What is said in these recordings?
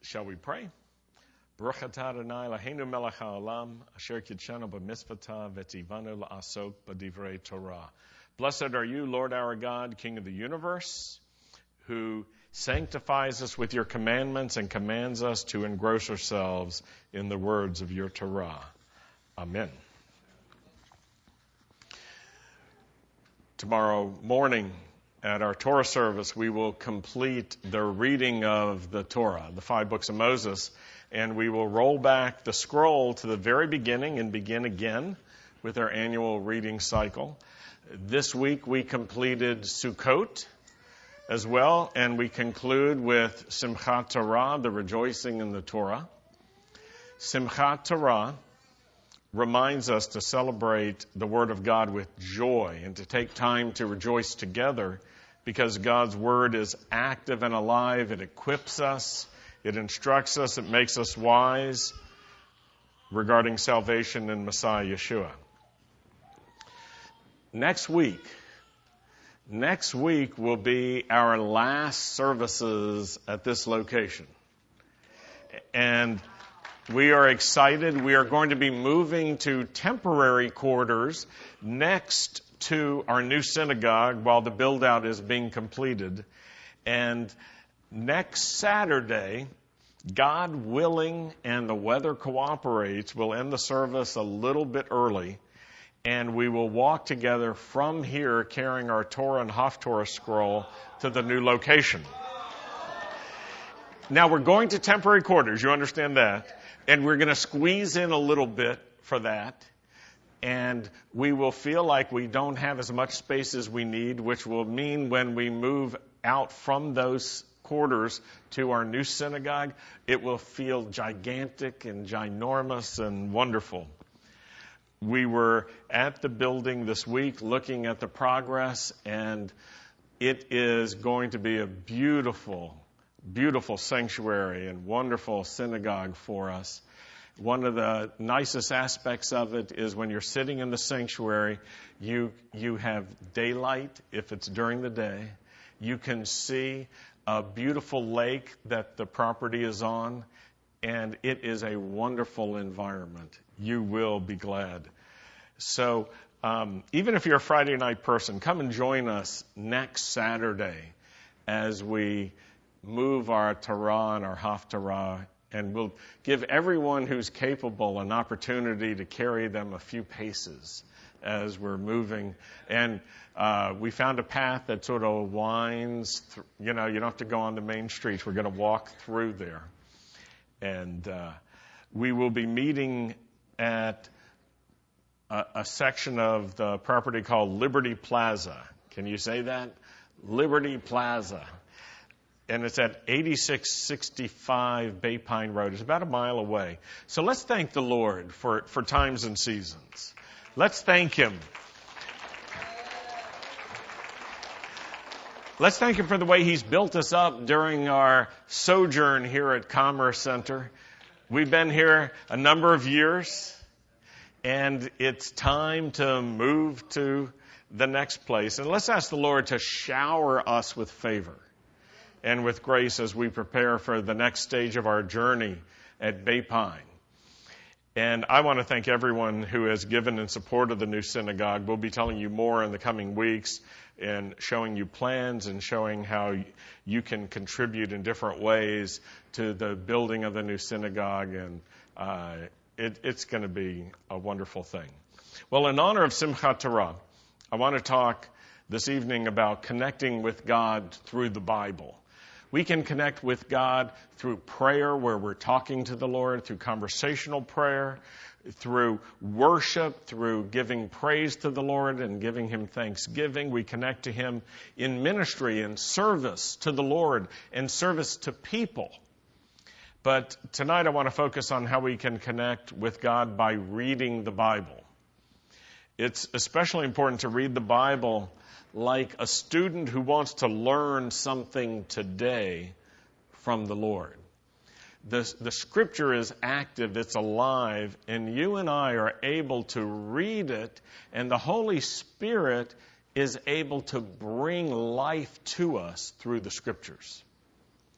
Shall we pray? Baruch atah Adonai Eloheinu melech haolam, asher kitshanu b'mitzvotah v'tzivanu la'asok b'divrei Torah. Blessed are you, Lord our God, King of the universe, who sanctifies us with your commandments and commands us to engross ourselves in the words of your Torah. Amen. Tomorrow morning at our Torah service, we will complete the reading of the Torah, the 5 books of Moses, and we will roll back the scroll to the very beginning and begin again with our annual reading cycle. This week we completed Sukkot as well, and we conclude with Simchat Torah, the rejoicing in the Torah. Simchat Torah reminds us to celebrate the Word of God with joy and to take time to rejoice together because God's Word is active and alive. It equips us, it instructs us, it makes us wise regarding salvation in Messiah Yeshua. Next week will be our last services at this location. And we are excited. We are going to be moving to temporary quarters next to our new synagogue while the build-out is being completed. And next Saturday, God willing and the weather cooperates, we'll end the service a little bit early, and we will walk together from here carrying our Torah and Haftorah scroll to the new location. Now, we're going to temporary quarters, you understand that. And we're going to squeeze in a little bit for that. And we will feel like we don't have as much space as we need, which will mean when we move out from those quarters to our new synagogue, it will feel gigantic and ginormous and wonderful. We were at the building this week looking at the progress, and it is going to be a beautiful sanctuary and wonderful synagogue for us. One of the nicest aspects of it is when you're sitting in the sanctuary, you have daylight if it's during the day. You can see a beautiful lake that the property is on, and it is a wonderful environment. You will be glad. So even if you're a Friday night person, come and join us next Saturday as we move our Torah and our Haftarah, and we'll give everyone who's capable an opportunity to carry them a few paces as we're moving. And we found a path that sort of winds, you don't have to go on the main streets. We're going to walk through there. And we will be meeting at a section of the property called Liberty Plaza. Can you say that? Liberty Plaza. And it's at 8665 Bay Pine Road. It's about a mile away. So let's thank the Lord for times and seasons. Let's thank Him. Let's thank Him for the way He's built us up during our sojourn here at Commerce Center. We've been here a number of years, and it's time to move to the next place. And let's ask the Lord to shower us with favor and with grace as we prepare for the next stage of our journey at Bay Pine. And I want to thank everyone who has given in support of the new synagogue. We'll be telling you more in the coming weeks and showing you plans and showing how you can contribute in different ways to the building of the new synagogue. And it's going to be a wonderful thing. Well, in honor of Simchat Torah, I want to talk this evening about connecting with God through the Bible. We can connect with God through prayer, where we're talking to the Lord, through conversational prayer, through worship, through giving praise to the Lord and giving Him thanksgiving. We connect to Him in ministry and service to the Lord and service to people. But tonight I want to focus on how we can connect with God by reading the Bible. It's especially important to read the Bible like a student who wants to learn something today from the Lord. The Scripture is active, it's alive, and you and I are able to read it, and the Holy Spirit is able to bring life to us through the Scriptures.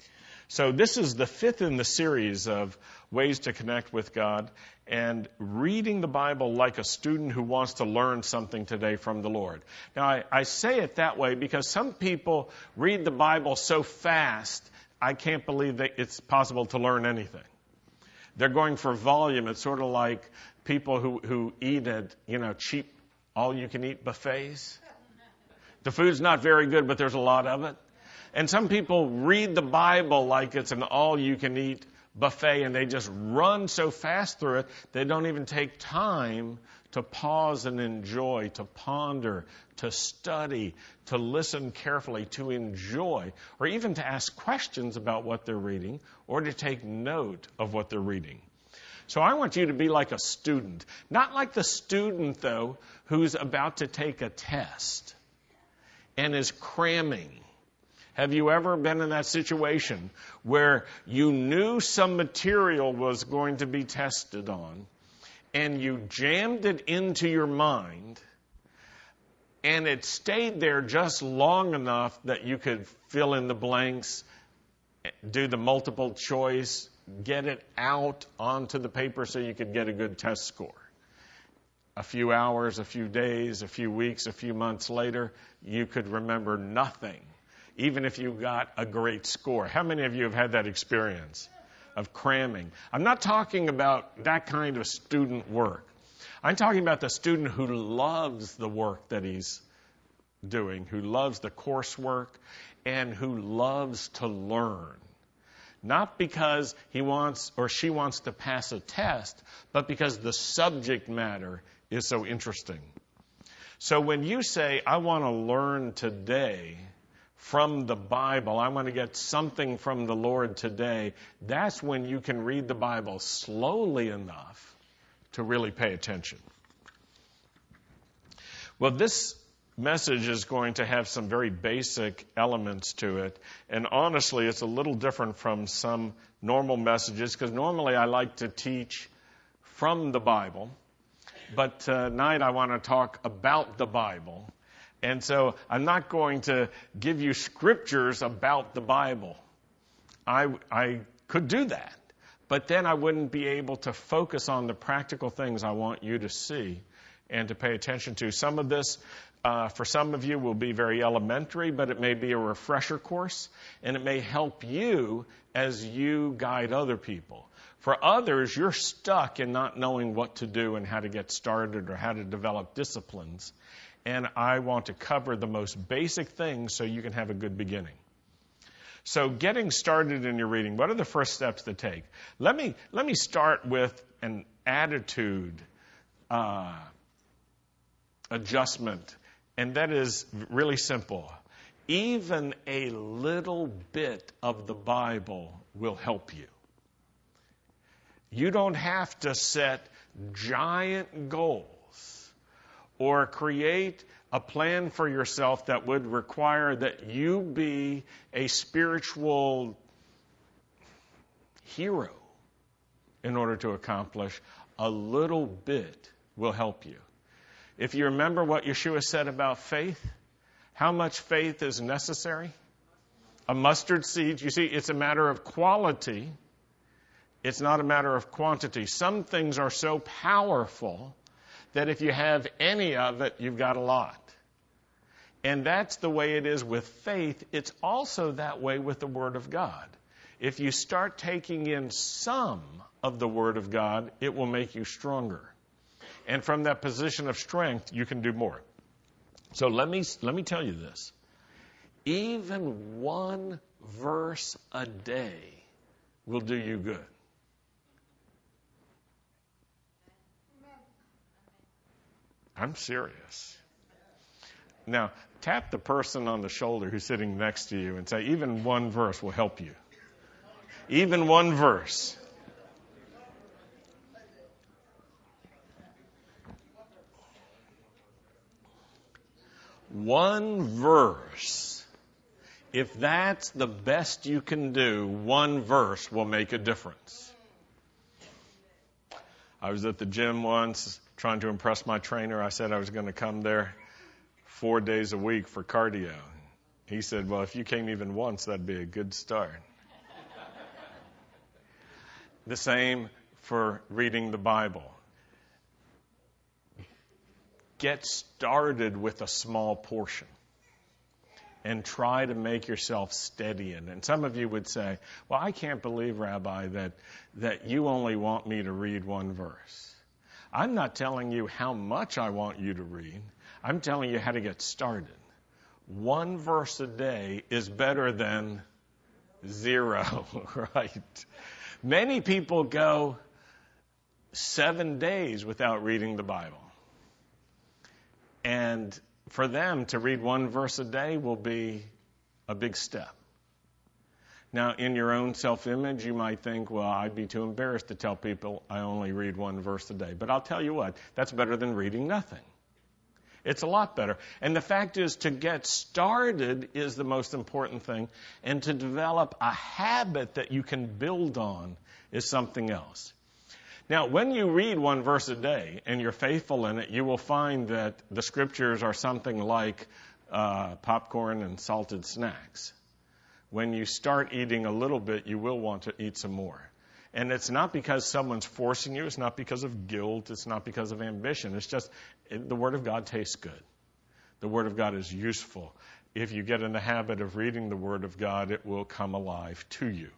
So this is the fifth in the series of ways to connect with God, and reading the Bible like a student who wants to learn something today from the Lord. Now, I say it that way because some people read the Bible so fast, I can't believe that it's possible to learn anything. They're going for volume. It's sort of like people who eat at, cheap all-you-can-eat buffets. The food's not very good, but there's a lot of it. And some people read the Bible like it's an all-you-can-eat buffet, and they just run so fast through it, they don't even take time to pause and enjoy, to ponder, to study, to listen carefully, to enjoy, or even to ask questions about what they're reading, or to take note of what they're reading. So I want you to be like a student. Not like the student, though, who's about to take a test and is cramming. Have you ever been in that situation where you knew some material was going to be tested on, and you jammed it into your mind, and it stayed there just long enough that you could fill in the blanks, do the multiple choice, get it out onto the paper so you could get a good test score? A few hours, a few days, a few weeks, a few months later, you could remember nothing, even if you got a great score. How many of you have had that experience of cramming? I'm not talking about that kind of student work. I'm talking about the student who loves the work that he's doing, who loves the coursework, and who loves to learn. Not because he wants or she wants to pass a test, but because the subject matter is so interesting. So when you say, I want to learn today from the Bible, I want to get something from the Lord today, that's when you can read the Bible slowly enough to really pay attention. Well, this message is going to have some very basic elements to it, and honestly, it's a little different from some normal messages, because normally I like to teach from the Bible, but tonight I want to talk about the Bible. And so I'm not going to give you scriptures about the Bible. I could do that, but then I wouldn't be able to focus on the practical things I want you to see and to pay attention to. Some of this, for some of you, will be very elementary, but it may be a refresher course, and it may help you as you guide other people. For others, you're stuck in not knowing what to do and how to get started or how to develop disciplines. And I want to cover the most basic things so you can have a good beginning. So getting started in your reading, what are the first steps to take? Let me start with an attitude adjustment, and that is really simple. Even a little bit of the Bible will help you. You don't have to set giant goals or create a plan for yourself that would require that you be a spiritual hero in order to accomplish. A little bit will help you. If you remember what Yeshua said about faith, how much faith is necessary? A mustard seed. You see, it's a matter of quality. It's not a matter of quantity. Some things are so powerful that if you have any of it, you've got a lot. And that's the way it is with faith. It's also that way with the Word of God. If you start taking in some of the Word of God, it will make you stronger. And from that position of strength, you can do more. So let me tell you this. Even one verse a day will do you good. I'm serious. Now, tap the person on the shoulder who's sitting next to you and say, even one verse will help you. Even one verse. One verse. If that's the best you can do, one verse will make a difference. I was at the gym once trying to impress my trainer. I said I was going to come there 4 days a week for cardio. He said, well, if you came even once, that'd be a good start. The same for reading the Bible. Get started with a small portion and try to make yourself steady in it. And some of you would say, well, I can't believe, Rabbi, that you only want me to read one verse. I'm not telling you how much I want you to read. I'm telling you how to get started. One verse a day is better than 0, right? Many people go 7 days without reading the Bible. And for them to read one verse a day will be a big step. Now, in your own self-image, you might think, well, I'd be too embarrassed to tell people I only read one verse a day. But I'll tell you what, that's better than reading nothing. It's a lot better. And the fact is, to get started is the most important thing. And to develop a habit that you can build on is something else. Now, when you read one verse a day and you're faithful in it, you will find that the scriptures are something like popcorn and salted snacks. When you start eating a little bit, you will want to eat some more. And it's not because someone's forcing you. It's not because of guilt. It's not because of ambition. It's just the Word of God tastes good. The Word of God is useful. If you get in the habit of reading the Word of God, it will come alive to you.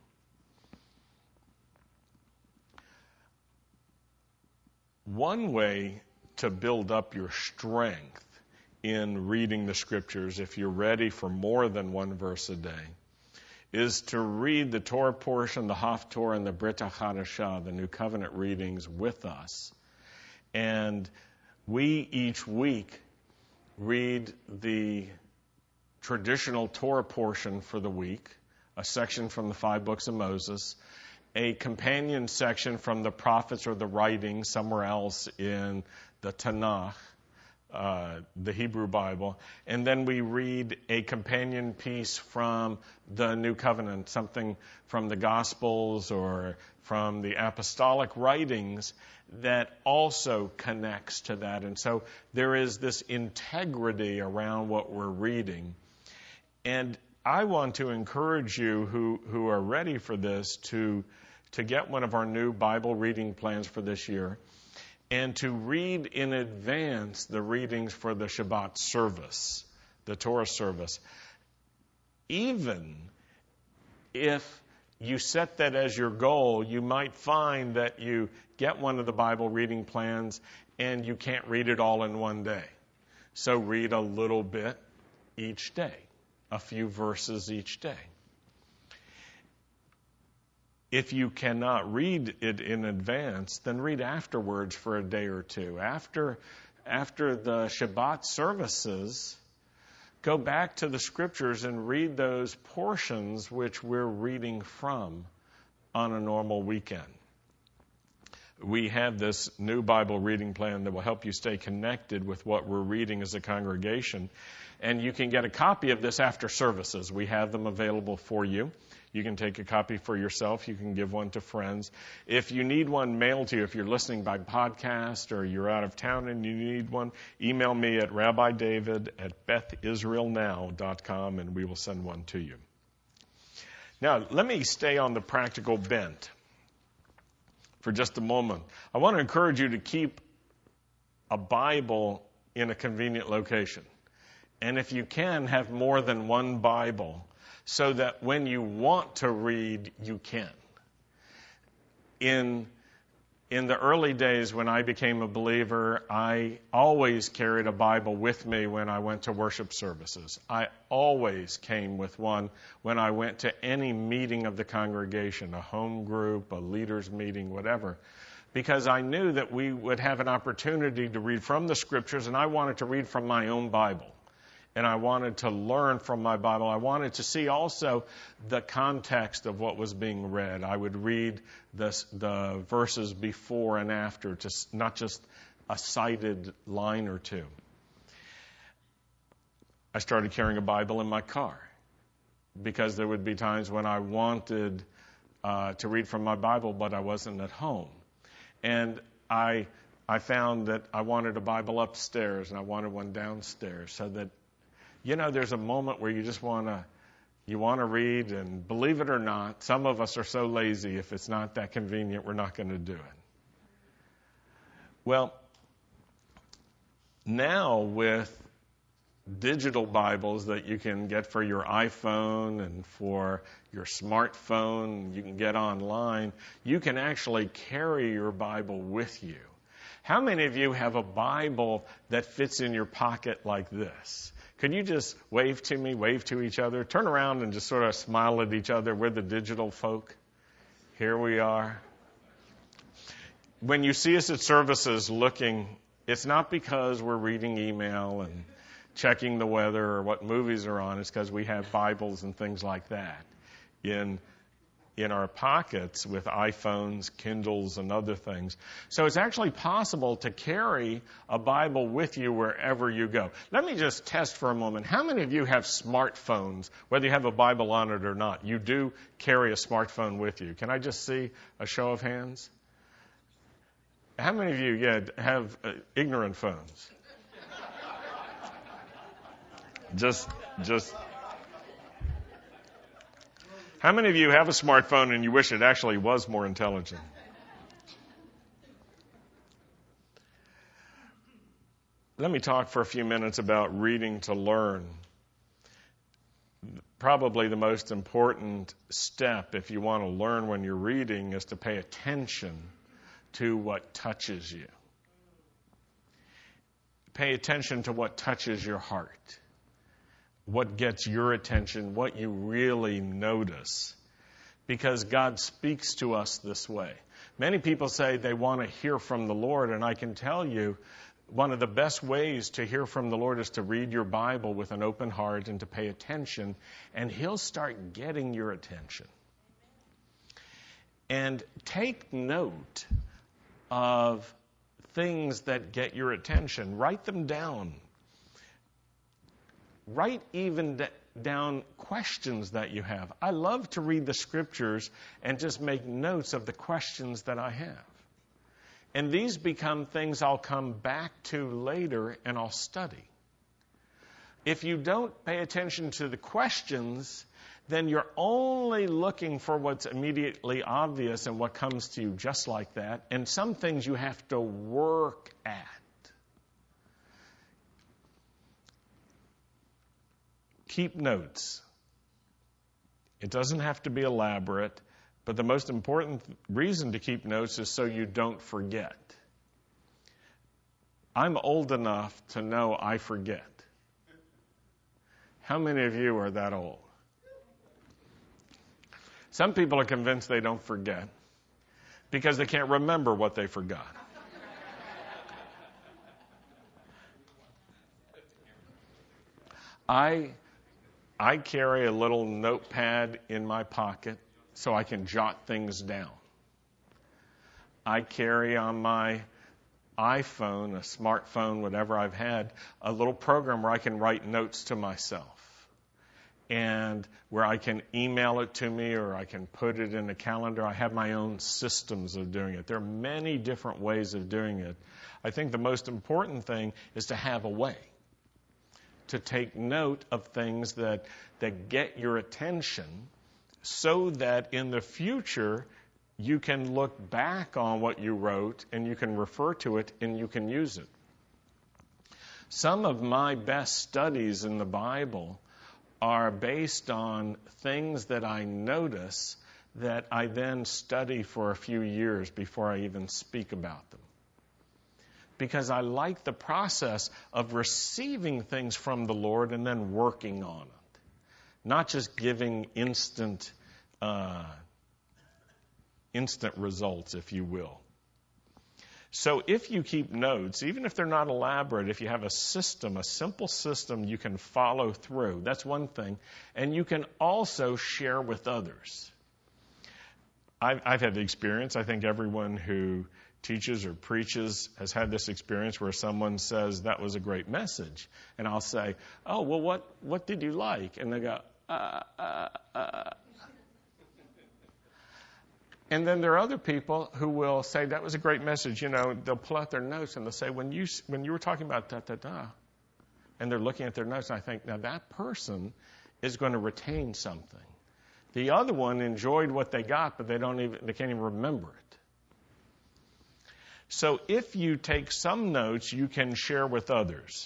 One way to build up your strength in reading the Scriptures, if you're ready for more than one verse a day, is to read the Torah portion, the Haftorah, and the Brit HaChadashah, the New Covenant readings with us. And we each week read the traditional Torah portion for the week, a section from the 5 books of Moses, a companion section from the prophets or the writings somewhere else in the Tanakh, the Hebrew Bible, and then we read a companion piece from the New Covenant, something from the Gospels or from the apostolic writings that also connects to that. And so there is this integrity around what we're reading. And I want to encourage you who are ready for this to get one of our new Bible reading plans for this year and to read in advance the readings for the Shabbat service, the Torah service. Even if you set that as your goal, you might find that you get one of the Bible reading plans and you can't read it all in one day. So read a little bit each day, a few verses each day. If you cannot read it in advance, then read afterwards for a day or two. After the Shabbat services, go back to the Scriptures and read those portions which we're reading from on a normal weekend. We have this new Bible reading plan that will help you stay connected with what we're reading as a congregation. And you can get a copy of this after services. We have them available for you. You can take a copy for yourself. You can give one to friends. If you need one mailed to you, if you're listening by podcast or you're out of town and you need one, email me at rabbidavid@bethisraelnow.com and we will send one to you. Now, let me stay on the practical bent for just a moment. I want to encourage you to keep a Bible in a convenient location. And if you can, have more than one Bible, so that when you want to read, you can. In the early days when I became a believer, I always carried a Bible with me when I went to worship services. I always came with one when I went to any meeting of the congregation, a home group, a leaders meeting, whatever, because I knew that we would have an opportunity to read from the Scriptures, and I wanted to read from my own Bible. And I wanted to learn from my Bible. I wanted to see also the context of what was being read. I would read the verses before and after, not just a cited line or two. I started carrying a Bible in my car because there would be times when I wanted to read from my Bible, but I wasn't at home. And I found that I wanted a Bible upstairs and I wanted one downstairs, so that there's a moment where you just want to you want to read, and believe it or not, some of us are so lazy, if it's not that convenient, we're not going to do it. Well, now with digital Bibles that you can get for your iPhone and for your smartphone, you can get online, you can actually carry your Bible with you. How many of you have a Bible that fits in your pocket like this? Could you just wave to me, wave to each other, turn around and just sort of smile at each other? We're the digital folk. Here we are. When you see us at services looking, it's not because we're reading email and checking the weather or what movies are on. It's because we have Bibles and things like that in our pockets with iPhones, Kindles, and other things. So it's actually possible to carry a Bible with you wherever you go. Let me just test for a moment. How many of you have smartphones, whether you have a Bible on it or not? You do carry a smartphone with you. Can I just see a show of hands? How many of you, have ignorant phones? Just. How many of you have a smartphone and you wish it actually was more intelligent? Let me talk for a few minutes about reading to learn. Probably the most important step if you want to learn when you're reading is to pay attention to what touches you. Pay attention to what touches your heart. What gets your attention, what you really notice. Because God speaks to us this way. Many people say they want to hear from the Lord, and I can tell you one of the best ways to hear from the Lord is to read your Bible with an open heart and to pay attention, and He'll start getting your attention. And take note of things that get your attention. Write them down. Write even down questions that you have. I love to read the scriptures and just make notes of the questions that I have. And these become things I'll come back to later and I'll study. If you don't pay attention to the questions, then you're only looking for what's immediately obvious and what comes to you just like that. And some things you have to work at. Keep notes. It doesn't have to be elaborate, but the most important reason to keep notes is so you don't forget. I'm old enough to know I forget. How many of you are that old? Some people are convinced they don't forget because they can't remember what they forgot. I carry a little notepad in my pocket so I can jot things down. I carry on my iPhone, a smartphone, whatever I've had, a little program where I can write notes to myself and where I can email it to me or I can put it in a calendar. I have my own systems of doing it. There are many different ways of doing it. I think the most important thing is to have a way to take note of things that get your attention so that in the future you can look back on what you wrote and you can refer to it and you can use it. Some of my best studies in the Bible are based on things that I notice that I then study for a few years before I even speak about them. Because I like the process of receiving things from the Lord and then working on it. Not just giving instant results, if you will. So if you keep notes, even if they're not elaborate, if you have a system, a simple system you can follow through, that's one thing. And you can also share with others. I've had the experience, I think everyone who teaches or preaches has had this experience where someone says, that was a great message. And I'll say, oh, well, what did you like? And they go, And then there are other people who will say, that was a great message. You know, they'll pull out their notes and they'll say, when you were talking about da-da-da, and they're looking at their notes, and I think, now that person is going to retain something. The other one enjoyed what they got, but they can't even remember it. So if you take some notes, you can share with others.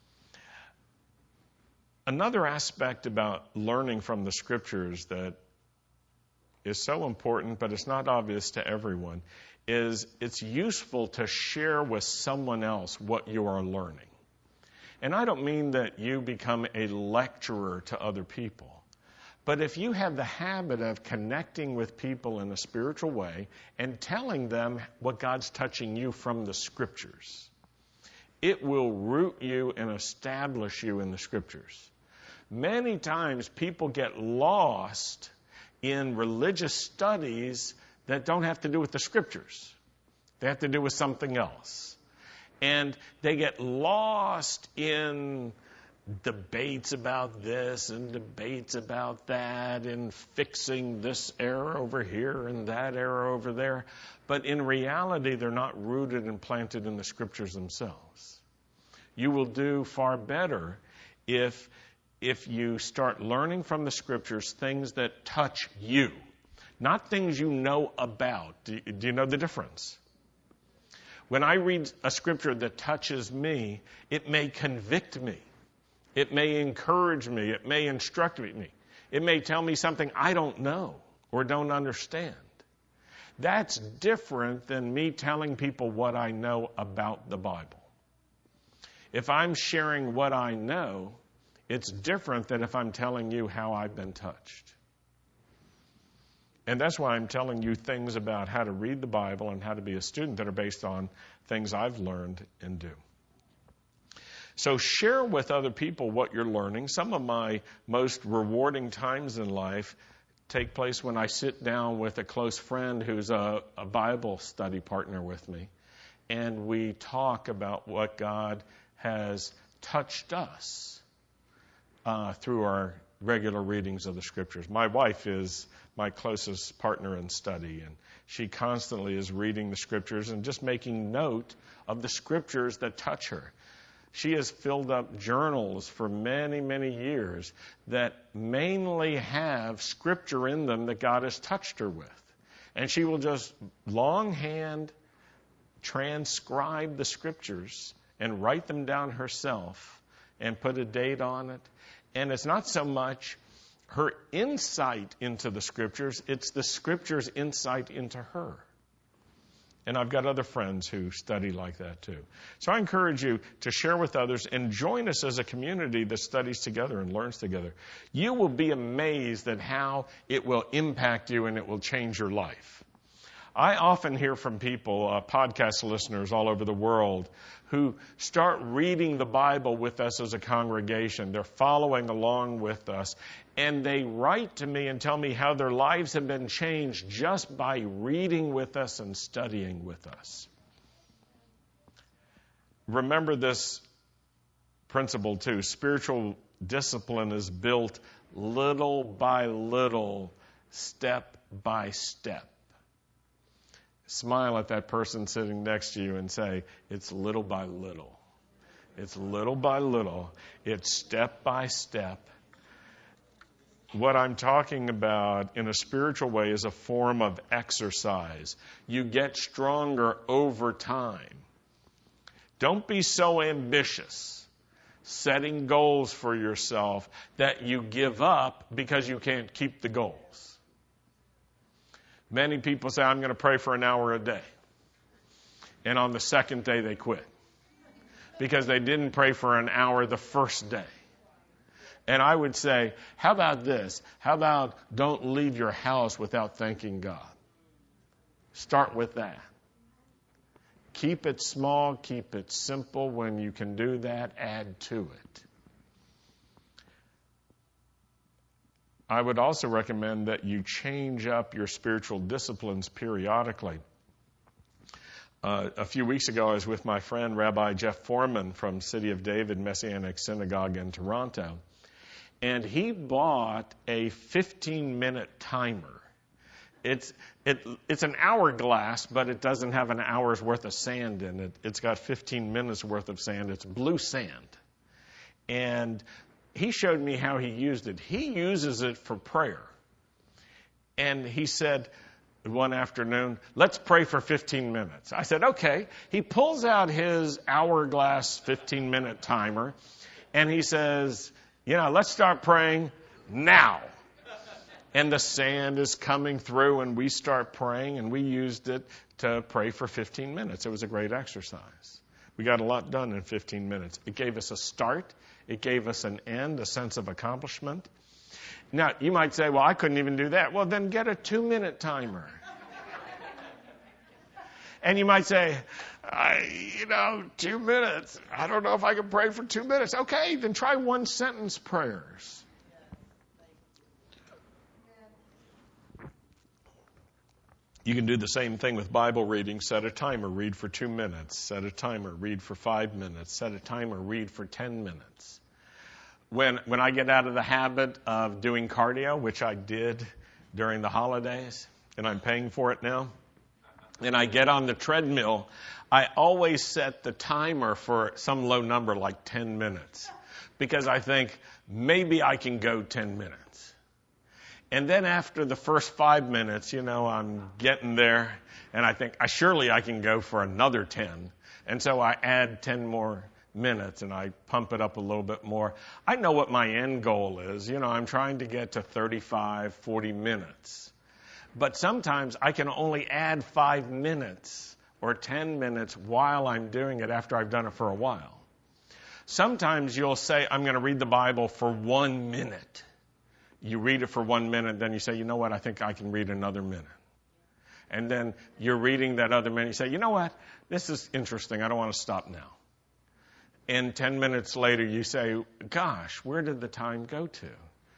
Another aspect about learning from the Scriptures that is so important, but it's not obvious to everyone, is it's useful to share with someone else what you are learning. And I don't mean that you become a lecturer to other people. But if you have the habit of connecting with people in a spiritual way and telling them what God's touching you from the Scriptures, it will root you and establish you in the Scriptures. Many times people get lost in religious studies that don't have to do with the Scriptures. They have to do with something else. And they get lost in debates about this and debates about that and fixing this error over here and that error over there. But in reality, they're not rooted and planted in the Scriptures themselves. You will do far better if you start learning from the Scriptures things that touch you, not things you know about. Do you know the difference? When I read a Scripture that touches me, it may convict me. It may encourage me. It may instruct me. It may tell me something I don't know or don't understand. That's different than me telling people what I know about the Bible. If I'm sharing what I know, it's different than if I'm telling you how I've been touched. And that's why I'm telling you things about how to read the Bible and how to be a student that are based on things I've learned and do. So share with other people what you're learning. Some of my most rewarding times in life take place when I sit down with a close friend who's a Bible study partner with me, and we talk about what God has touched us through our regular readings of the Scriptures. My wife is my closest partner in study, and she constantly is reading the Scriptures and just making note of the Scriptures that touch her. She has filled up journals for many, many years that mainly have Scripture in them that God has touched her with. And she will just longhand transcribe the Scriptures and write them down herself and put a date on it. And it's not so much her insight into the Scriptures, it's the Scripture's insight into her. And I've got other friends who study like that too. So I encourage you to share with others and join us as a community that studies together and learns together. You will be amazed at how it will impact you and it will change your life. I often hear from people, podcast listeners all over the world, who start reading the Bible with us as a congregation. They're following along with us, and they write to me and tell me how their lives have been changed just by reading with us and studying with us. Remember this principle too. Spiritual discipline is built little by little, step by step. Smile at that person sitting next to you and say, it's little by little. It's little by little. It's step by step. What I'm talking about in a spiritual way is a form of exercise. You get stronger over time. Don't be so ambitious, setting goals for yourself, that you give up because you can't keep the goals. Many people say, I'm going to pray for an hour a day. And on the second day, they quit. Because they didn't pray for an hour the first day. And I would say, how about this? How about don't leave your house without thanking God? Start with that. Keep it small, keep it simple. When you can do that, add to it. I would also recommend that you change up your spiritual disciplines periodically. A few weeks ago, I was with my friend, Rabbi Jeff Foreman from City of David Messianic Synagogue in Toronto, and he bought a 15-minute timer. It's an hourglass, but it doesn't have an hour's worth of sand in it. It's got 15 minutes worth of sand. It's blue sand. And he showed me how he used it. He uses it for prayer. And he said one afternoon, let's pray for 15 minutes. I said, okay. He pulls out his hourglass 15-minute timer, and he says, let's start praying now. And the sand is coming through, and we start praying, and we used it to pray for 15 minutes. It was a great exercise. We got a lot done in 15 minutes. It gave us a start. It gave us an end, a sense of accomplishment. Now, you might say, well, I couldn't even do that. Well, then get a 2-minute timer. And you might say, 2 minutes. I don't know if I can pray for 2 minutes. Okay, then try 1-sentence prayers. You can do the same thing with Bible reading. Set a timer, read for 2 minutes. Set a timer, read for 5 minutes. Set a timer, read for 10 minutes. When I get out of the habit of doing cardio, which I did during the holidays, and I'm paying for it now, and I get on the treadmill, I always set the timer for some low number like 10 minutes, because I think maybe I can go 10 minutes. And then after the first 5 minutes, I'm getting there, and I think surely I can go for another 10. And so I add 10 more minutes, and I pump it up a little bit more. I know what my end goal is. I'm trying to get to 35, 40 minutes. But sometimes I can only add 5 minutes or 10 minutes while I'm doing it after I've done it for a while. Sometimes you'll say, I'm going to read the Bible for 1 minute. You read it for 1 minute, then you say, I think I can read another minute. And then you're reading that other minute, you say, this is interesting, I don't want to stop now. And 10 minutes later, you say, gosh, where did the time go to?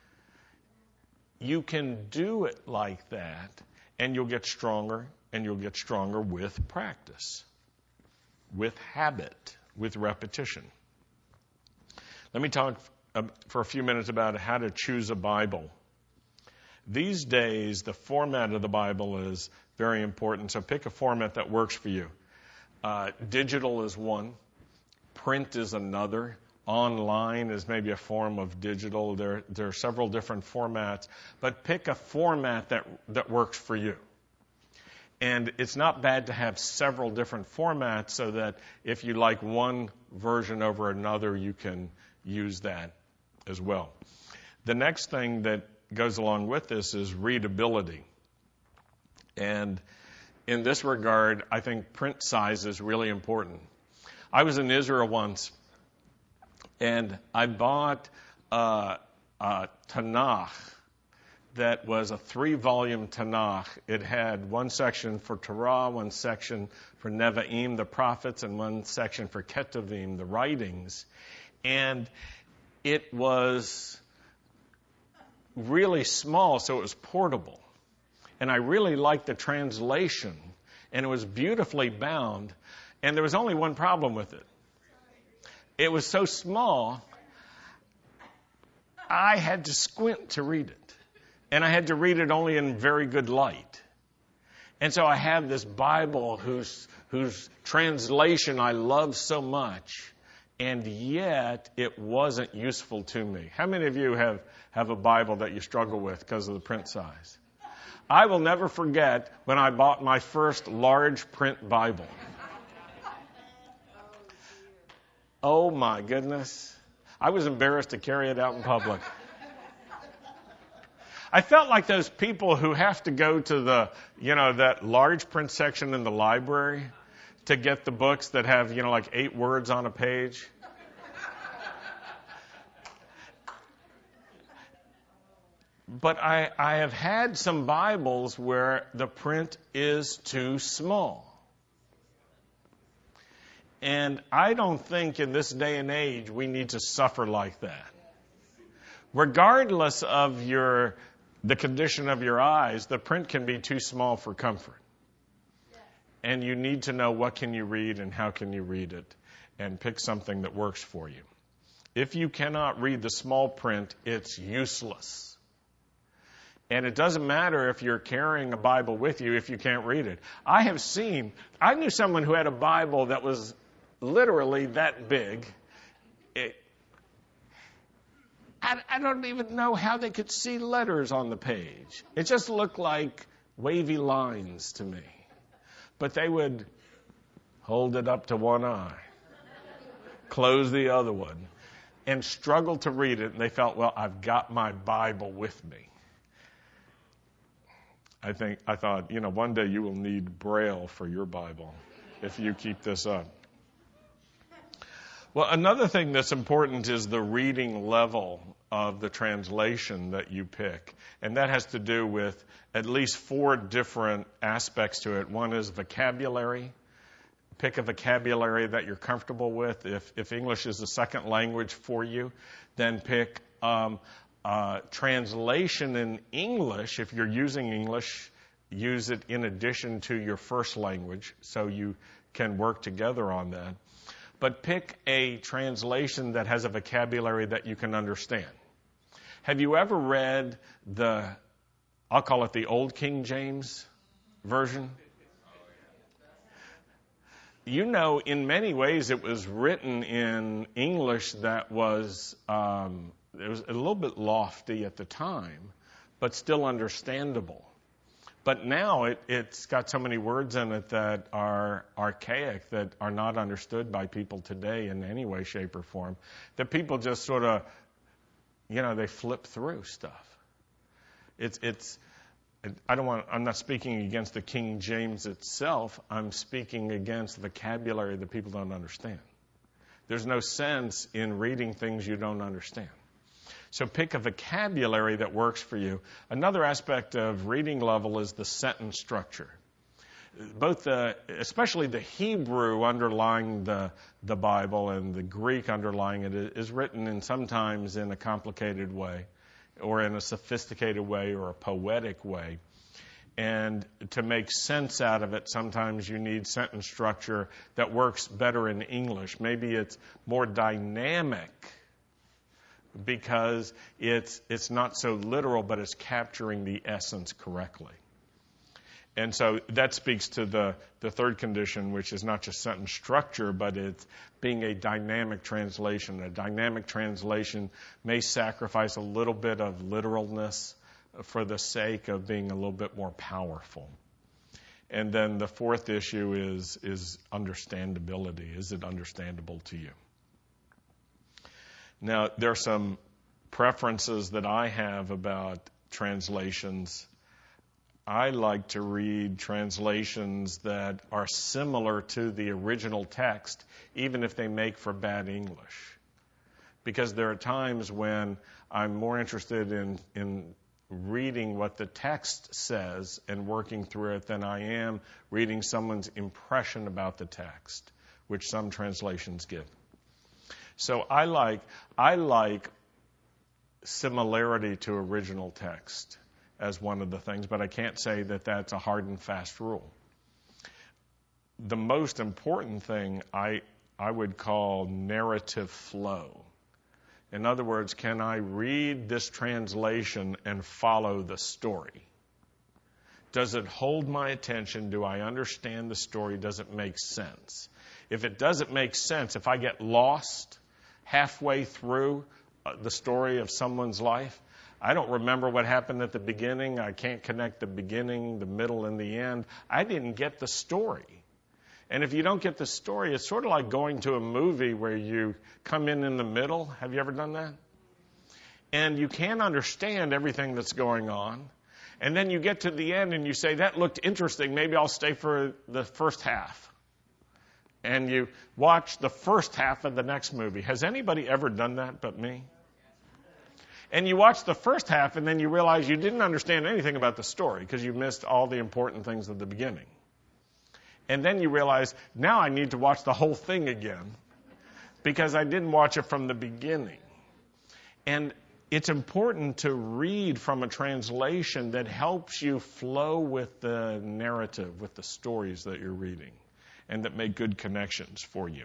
You can do it like that, and you'll get stronger, and you'll get stronger with practice, with habit, with repetition. Let me talk for a few minutes about how to choose a Bible. These days, the format of the Bible is very important, so pick a format that works for you. Digital is one. Print is another. Online is maybe a form of digital. There are several different formats, but pick a format that works for you. And it's not bad to have several different formats so that if you like one version over another, you can use that as well. The next thing that goes along with this is readability. And in this regard, I think print size is really important. I was in Israel once, and I bought a Tanakh that was a 3-volume Tanakh. It had one section for Torah, one section for Nevi'im, the prophets, and one section for Ketuvim, the writings. And it was really small, so it was portable. And I really liked the translation, and it was beautifully bound. And there was only one problem with it. It was so small, I had to squint to read it. And I had to read it only in very good light. And so I have this Bible whose translation I love so much, and yet it wasn't useful to me. How many of you have a Bible that you struggle with because of the print size? I will never forget when I bought my first large print Bible. Oh my goodness. I was embarrassed to carry it out in public. I felt like those people who have to go to that large print section in the library to get the books that have, like 8 words on a page. But I have had some Bibles where the print is too small. And I don't think in this day and age we need to suffer like that. Regardless of the condition of your eyes, the print can be too small for comfort. And you need to know what can you read and how can you read it, and pick something that works for you. If you cannot read the small print, it's useless. And it doesn't matter if you're carrying a Bible with you if you can't read it. I knew someone who had a Bible that was literally that big. I don't even know how they could see letters on the page. It just looked like wavy lines to me. But they would hold it up to one eye, close the other one, and struggle to read it. And they felt, well, I've got my Bible with me. I thought, one day you will need Braille for your Bible if you keep this up. Well, another thing that's important is the reading level of the translation that you pick. And that has to do with at least 4 different aspects to it. One is vocabulary. Pick a vocabulary that you're comfortable with. If English is a second language for you, then pick translation in English. If you're using English, use it in addition to your first language so you can work together on that. But pick a translation that has a vocabulary that you can understand. Have you ever read I'll call it the Old King James Version? In many ways it was written in English that was, it was a little bit lofty at the time, but still understandable. But now it's got so many words in it that are archaic, that are not understood by people today in any way, shape, or form, that people just sort of, they flip through stuff. I'm not speaking against the King James itself. I'm speaking against vocabulary that people don't understand. There's no sense in reading things you don't understand. So pick a vocabulary that works for you. Another aspect of reading level is the sentence structure. Especially the Hebrew underlying the Bible and the Greek underlying it is written sometimes in a complicated way, or in a sophisticated way, or a poetic way. And to make sense out of it, sometimes you need sentence structure that works better in English. Maybe it's more dynamic because it's not so literal, but it's capturing the essence correctly. And so that speaks to the third condition, which is not just sentence structure, but it's being a dynamic translation. A dynamic translation may sacrifice a little bit of literalness for the sake of being a little bit more powerful. And then the fourth issue is understandability. Is it understandable to you? Now, there are some preferences that I have about translations. I like to read translations that are similar to the original text, even if they make for bad English. Because there are times when I'm more interested in reading what the text says and working through it than I am reading someone's impression about the text, which some translations give. So I like similarity to original text as one of the things, but I can't say that that's a hard and fast rule. The most important thing I would call narrative flow. In other words, can I read this translation and follow the story? Does it hold my attention? Do I understand the story? Does it make sense? If it doesn't make sense, if I get lost halfway through the story of someone's life, I don't remember what happened at the beginning. I can't connect the beginning, the middle, and the end. I didn't get the story. And if you don't get the story, it's sort of like going to a movie where you come in the middle. Have you ever done that? And you can't understand everything that's going on. And then you get to the end and you say, that looked interesting. Maybe I'll stay for the first half. And you watch the first half of the next movie. Has anybody ever done that but me? And you watch the first half and then you realize you didn't understand anything about the story because you missed all the important things at the beginning. And then you realize, now I need to watch the whole thing again because I didn't watch it from the beginning. And it's important to read from a translation that helps you flow with the narrative, with the stories that you're reading, and that make good connections for you.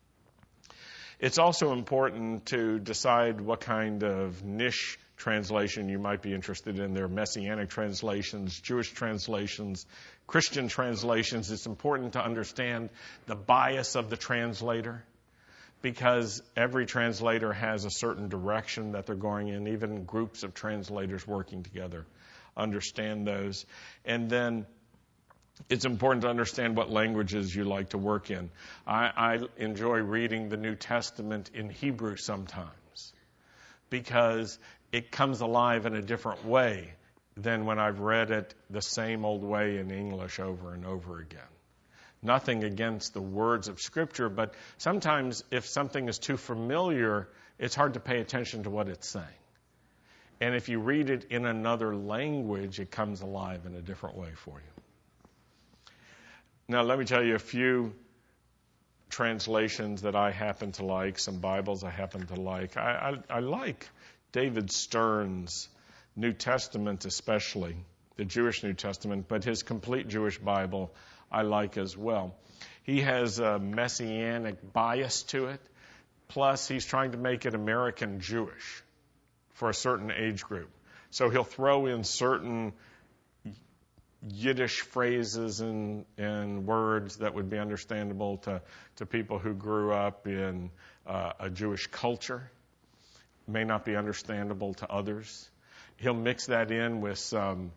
It's also important to decide what kind of niche translation you might be interested in. There are Messianic translations, Jewish translations, Christian translations. It's important to understand the bias of the translator, because every translator has a certain direction that they're going in, even groups of translators working together understand those. And then it's important to understand what languages you like to work in. I enjoy reading the New Testament in Hebrew sometimes because it comes alive in a different way than when I've read it the same old way in English over and over again. Nothing against the words of Scripture, but sometimes if something is too familiar, it's hard to pay attention to what it's saying. And if you read it in another language, it comes alive in a different way for you. Now, let me tell you a few translations that I happen to like, some Bibles I happen to like. I like David Stern's New Testament especially, the Jewish New Testament, but his complete Jewish Bible I like as well. He has a messianic bias to it, plus he's trying to make it American Jewish for a certain age group. So he'll throw in certain Yiddish phrases and words that would be understandable to people who grew up in a Jewish culture, may not be understandable to others. He'll mix that in with some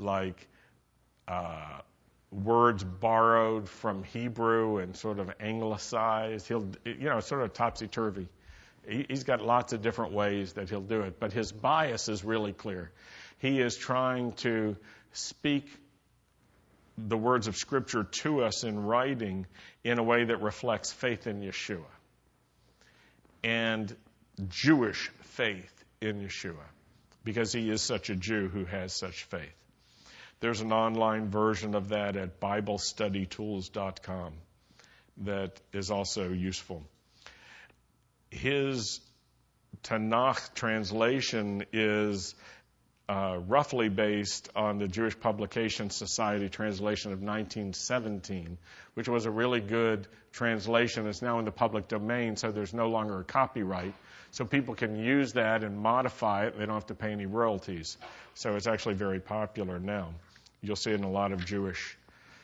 words borrowed from Hebrew and sort of anglicized. He'll, sort of topsy-turvy. He's got lots of different ways that he'll do it, but his bias is really clear. He is trying to speak the words of Scripture to us in writing in a way that reflects faith in Yeshua and Jewish faith in Yeshua, because he is such a Jew who has such faith. There's an online version of that at BibleStudyTools.com that is also useful. His Tanakh translation is roughly based on the Jewish Publication Society translation of 1917, which was a really good translation. It's now in the public domain, so there's no longer a copyright. So people can use that and modify it. They don't have to pay any royalties. So it's actually very popular now. You'll see it in a lot of Jewish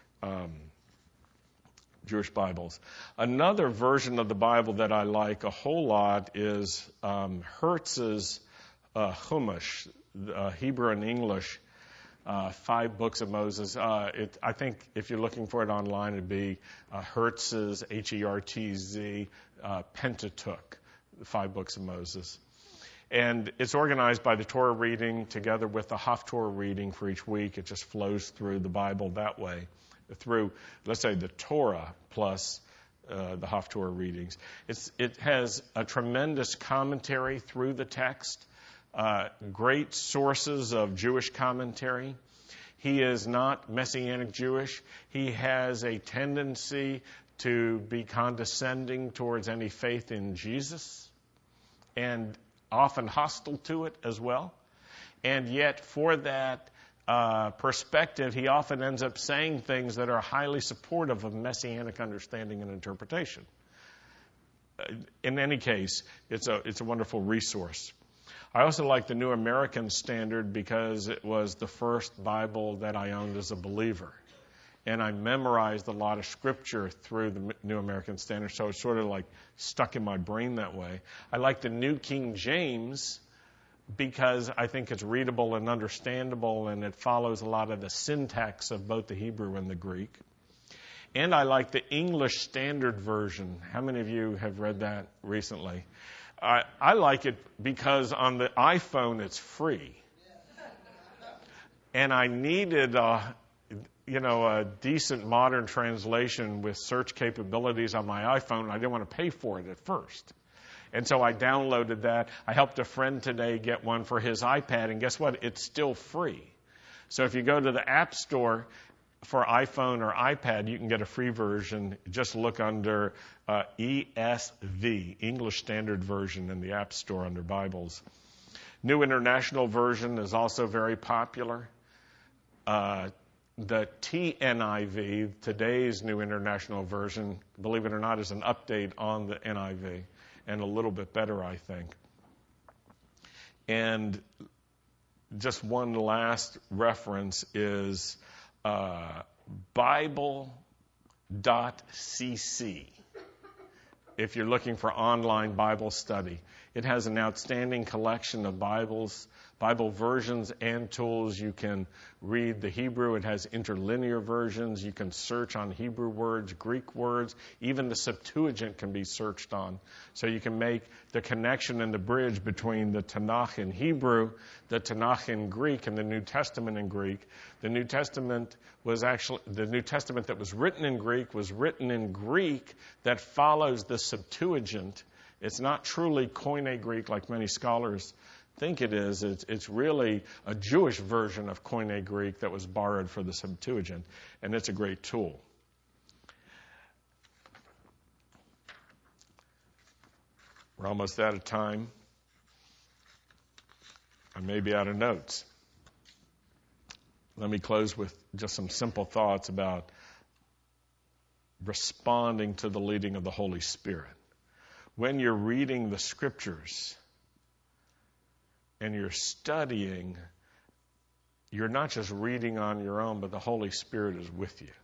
Bibles. Another version of the Bible that I like a whole lot is Hertz's Chumash, Hebrew and English, 5 books of Moses. I think if you're looking for it online, it'd be Hertz's, Hertz, Pentateuch, the 5 books of Moses. And it's organized by the Torah reading together with the Haftorah reading for each week. It just flows through the Bible that way, through, let's say, the Torah plus the Haftorah readings. It has a tremendous commentary through the text, great sources of Jewish commentary. He is not Messianic Jewish. He has a tendency to be condescending towards any faith in Jesus, and often hostile to it as well. And yet, for that perspective, he often ends up saying things that are highly supportive of Messianic understanding and interpretation. In any case, it's a wonderful resource. I also like the New American Standard because it was the first Bible that I owned as a believer. And I memorized a lot of Scripture through the New American Standard, so it's sort of like stuck in my brain that way. I like the New King James because I think it's readable and understandable, and it follows a lot of the syntax of both the Hebrew and the Greek. And I like the English Standard Version. How many of you have read that recently? I like it because on the iPhone it's free. And I needed a decent modern translation with search capabilities on my iPhone. I didn't want to pay for it at first. And so I downloaded that. I helped a friend today get one for his iPad, and guess what? It's still free. So if you go to the App Store for iPhone or iPad, you can get a free version. Just look under ESV, English Standard Version, in the App Store under Bibles. New International Version is also very popular. The TNIV, today's New International Version, believe it or not, is an update on the NIV, and a little bit better, I think. And just one last reference is Bible.cc. if you're looking for online Bible study. It has an outstanding collection of Bible versions and tools. You can read the Hebrew. It has interlinear versions. You can search on Hebrew words, Greek words. Even the Septuagint can be searched on. So you can make the connection and the bridge between the Tanakh in Hebrew, the Tanakh in Greek, and the New Testament in Greek. The New Testament that was written in Greek was written in Greek that follows the Septuagint. It's not truly Koine Greek like many scholars think it is. It's really a Jewish version of Koine Greek that was borrowed for the Septuagint, and it's a great tool. We're almost out of time. I may be out of notes. Let me close with just some simple thoughts about responding to the leading of the Holy Spirit. When you're reading the Scriptures and you're studying, you're not just reading on your own, but the Holy Spirit is with you.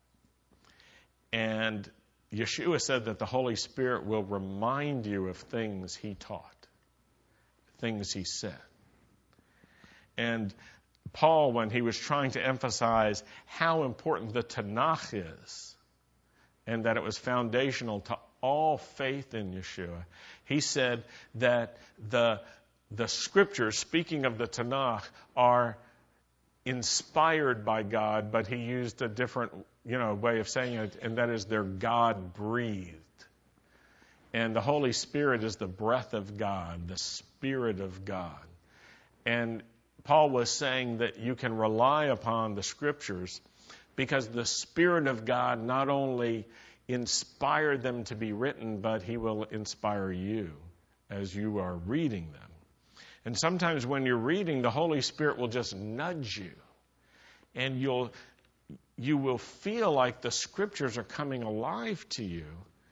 And Yeshua said that the Holy Spirit will remind you of things He taught, things He said. And Paul, when he was trying to emphasize how important the Tanakh is, and that it was foundational to all faith in Yeshua, he said that the Scriptures, speaking of the Tanakh, are inspired by God, but he used a different, way of saying it, and that is they're God-breathed. And the Holy Spirit is the breath of God, the Spirit of God. And Paul was saying that you can rely upon the Scriptures because the Spirit of God not only inspired them to be written, but He will inspire you as you are reading them. And sometimes when you're reading, the Holy Spirit will just nudge you, and you will feel like the Scriptures are coming alive to you.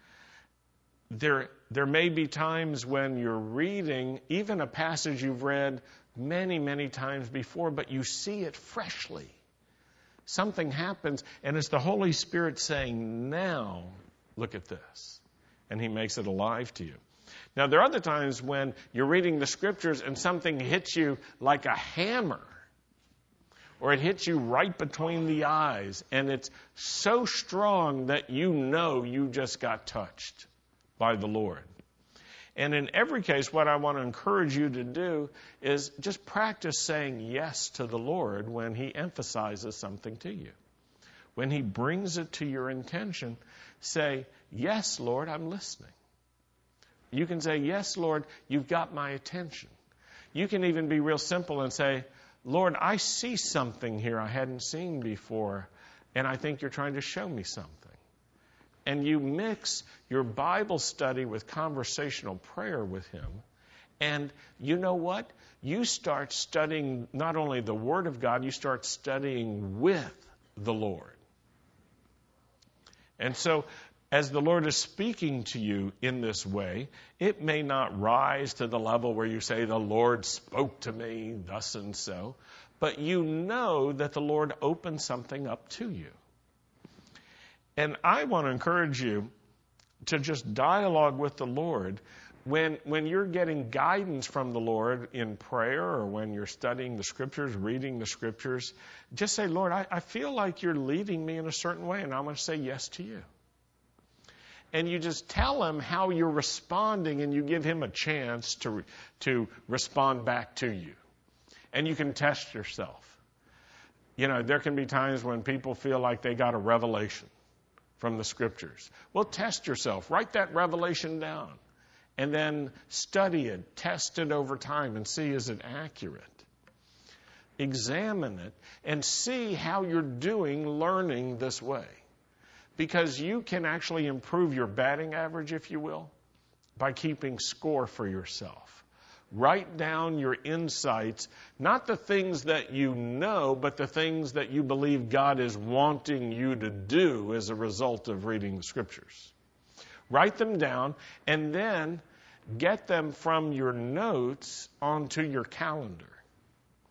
There may be times when you're reading even a passage you've read many, many times before, but you see it freshly. Something happens, and it's the Holy Spirit saying, now, look at this. And He makes it alive to you. Now, there are other times when you're reading the Scriptures and something hits you like a hammer, or it hits you right between the eyes, and it's so strong that you know you just got touched by the Lord. And in every case, what I want to encourage you to do is just practice saying yes to the Lord when He emphasizes something to you. When He brings it to your intention, say, yes, Lord, I'm listening. You can say, yes, Lord, you've got my attention. You can even be real simple and say, Lord, I see something here I hadn't seen before, and I think you're trying to show me something. And you mix your Bible study with conversational prayer with Him. And you know what? You start studying not only the Word of God, you start studying with the Lord. And so, as the Lord is speaking to you in this way, it may not rise to the level where you say, the Lord spoke to me thus and so, but you know that the Lord opened something up to you. And I want to encourage you to just dialogue with the Lord. When you're getting guidance from the Lord in prayer, or when you're studying the Scriptures, reading the Scriptures, just say, Lord, I feel like you're leading me in a certain way, and I'm going to say yes to you. And you just tell Him how you're responding, and you give Him a chance to respond back to you. And you can test yourself. There can be times when people feel like they got a revelation from the Scriptures. Well, test yourself. Write that revelation down. And then study it, test it over time, and see, is it accurate? Examine it, and see how you're doing learning this way. Because you can actually improve your batting average, if you will, by keeping score for yourself. Write down your insights, not the things that you know, but the things that you believe God is wanting you to do as a result of reading the Scriptures. Write them down, and then get them from your notes onto your calendar,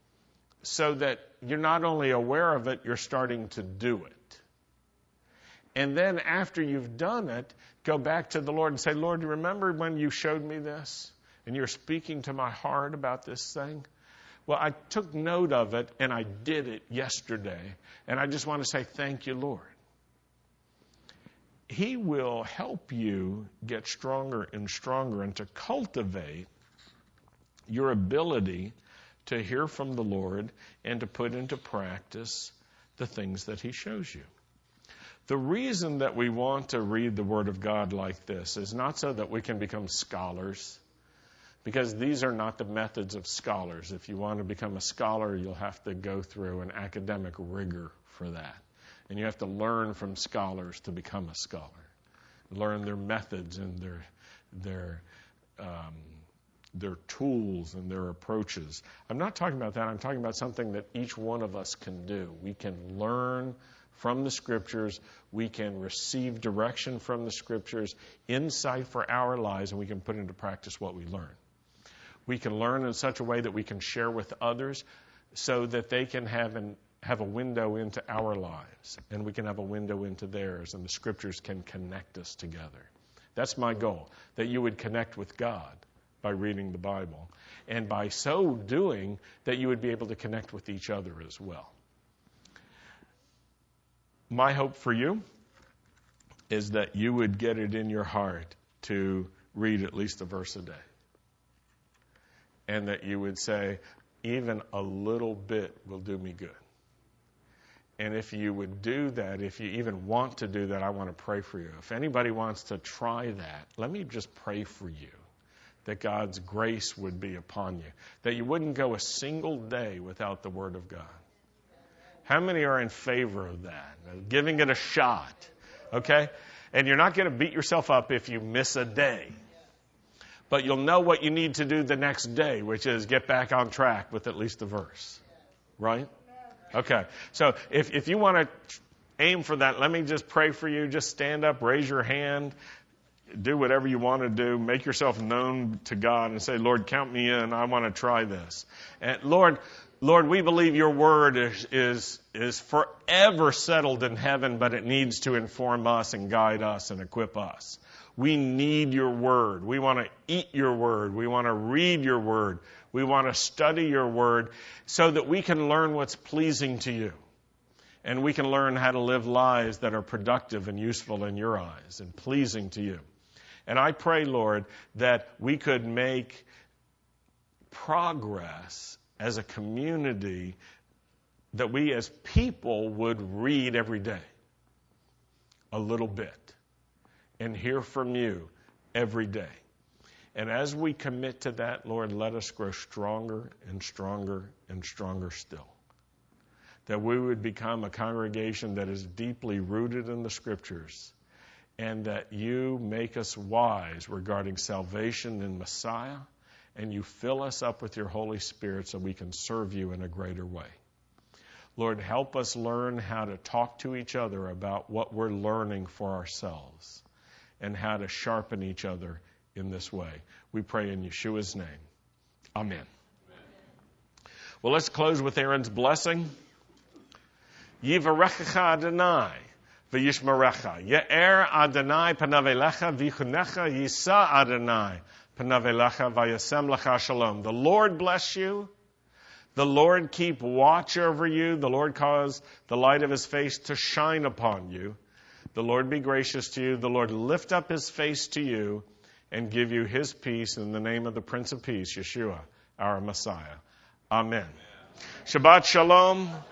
so that you're not only aware of it, you're starting to do it. And then after you've done it, go back to the Lord and say, Lord, remember when you showed me this and you're speaking to my heart about this thing? Well, I took note of it and I did it yesterday. And I just want to say thank you, Lord. He will help you get stronger and stronger and to cultivate your ability to hear from the Lord and to put into practice the things that He shows you. The reason that we want to read the Word of God like this is not so that we can become scholars, because these are not the methods of scholars. If you want to become a scholar, you'll have to go through an academic rigor for that. And you have to learn from scholars to become a scholar. Learn their methods and their tools and their approaches. I'm not talking about that. I'm talking about something that each one of us can do. We can learn from the Scriptures. We can receive direction from the Scriptures, insight for our lives, and we can put into practice what we learn. We can learn in such a way that we can share with others so that they can have a window into our lives, and we can have a window into theirs, and the Scriptures can connect us together. That's my goal, that you would connect with God by reading the Bible, and by so doing, that you would be able to connect with each other as well. My hope for you is that you would get it in your heart to read at least a verse a day, and that you would say, even a little bit will do me good. And if you would do that, if you even want to do that, I want to pray for you. If anybody wants to try that, let me just pray for you, that God's grace would be upon you, that you wouldn't go a single day without the Word of God. How many are in favor of that? Giving it a shot, okay? And you're not going to beat yourself up if you miss a day. But you'll know what you need to do the next day, which is get back on track with at least a verse, right? Okay, so if you want to aim for that, let me just pray for you. Just stand up, raise your hand, do whatever you want to do. Make yourself known to God and say, Lord, count me in. I want to try this. And Lord, we believe your word is forever settled in heaven, but it needs to inform us and guide us and equip us. We need your word. We want to eat your word. We want to read your word. We want to study your word so that we can learn what's pleasing to you. And we can learn how to live lives that are productive and useful in your eyes and pleasing to you. And I pray, Lord, that we could make progress as a community, that we as people would read every day a little bit and hear from you every day. And as we commit to that, Lord, let us grow stronger and stronger and stronger still. That we would become a congregation that is deeply rooted in the Scriptures, and that you make us wise regarding salvation in Messiah, and you fill us up with your Holy Spirit so we can serve you in a greater way. Lord, help us learn how to talk to each other about what we're learning for ourselves and how to sharpen each other in this way. We pray in Yeshua's name. Amen. Well, let's close with Aaron's blessing. Yivarechecha Adonai v'yishmerecha. Ye'er Adonai panav elecha v'yichunecha. Yisa Adonai panav elecha v'yasem lecha shalom. The Lord bless you. The Lord keep watch over you. The Lord cause the light of his face to shine upon you. The Lord be gracious to you. The Lord lift up his face to you and give you his peace in the name of the Prince of Peace, Yeshua, our Messiah. Amen. Shabbat Shalom.